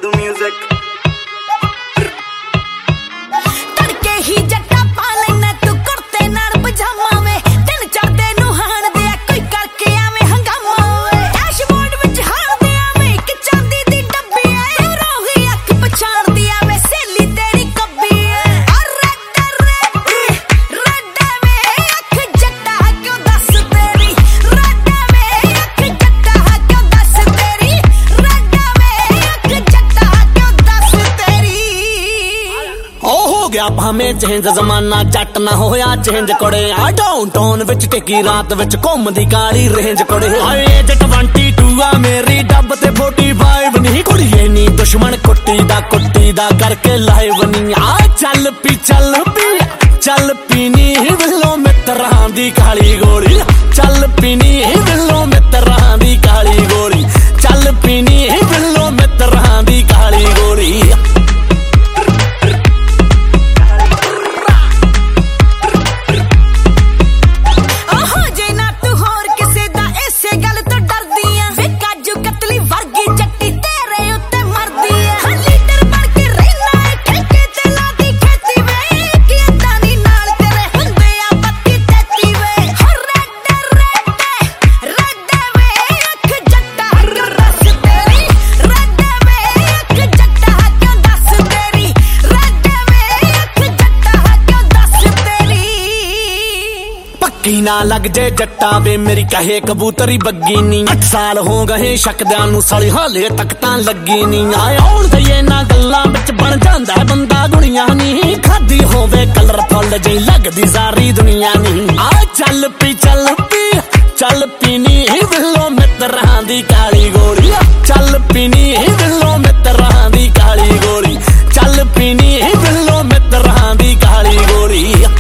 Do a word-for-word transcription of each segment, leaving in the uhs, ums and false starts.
Sidhu music तड़के ही जट्टा पा लेना तू कुर्ते नाल पजामा वे दिन चढ़दे नू हाण दे कोई करके आवे हंगामा वे डैशबोर्ड विच हाण दे आवे एक चांदी दी डब्बी ऐ रोही अख पछाण दी आवे सहेली तेरी कब्बी ऐ रेड रेड रेड वे अख जट्टा क्यों दस तेरी रेड वे अख जट्टा क्यों दस तेरी रेड वे अख जट्टा क्यों दस तेरी ओ हो गया भावें चेंज जमाना जट ना होया चेंज कुड़े आ डाउन टाउन विच टिकी रात विच घुमदी काली रेंज कुड़े आए एज ट्वेंटी टू आ मेरी डब ते फोर्टी फाइव नहीं कुड़िए नी दुश्मन कुट्टी दा कुट्टी दा करके लाइव नहीं आ चल पी चल पी चल पीनी विलो मित्रां दी काली गोली चल पीनी विलो मित्रां दी काली गोली चल पीनी विलो मित्रां दी काली गोली ना लग जे जट्टा वे मेरी कहे कबूतरी बग्गी नी अठ साल हो गए शकद्यां नू सली हाले तक तां लगी नी आए आउण गए ना गल्लां विच बन जांदा बंदा दुनिया नी खादी होवे कलरफुल जी लगदी सारी दुनिया नी आ चल पी चल पी चल पीनी विलो मित्रां दी काली गोली चल पीनी विलो मित्रां दी काली गोली चल पीनी विलो मित्रां दी काली गोली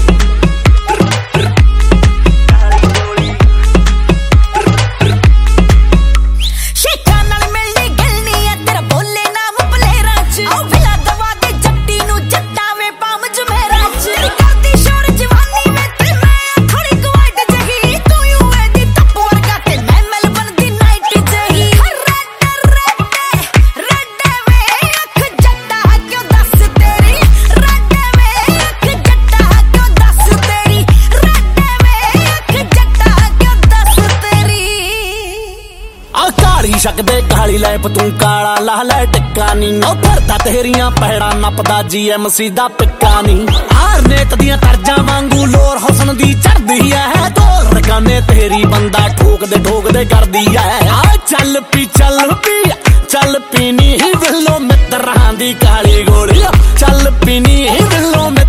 शकदे काली लैप तू काला ला लै टिक्का नी ओ फिरदा तेरियां पैड़ा नपदा जी एम सी दा पिक्का नी हार नेत दियां तरजां वांगू लोर हुसन दी चढ़दी है ढोल रगाने तेरी बंदा ठोकदे ठोकदे करदी है आ चल पी चल पी चल पीनी विलो मित्रां दी काली गोली चल पीनी विलो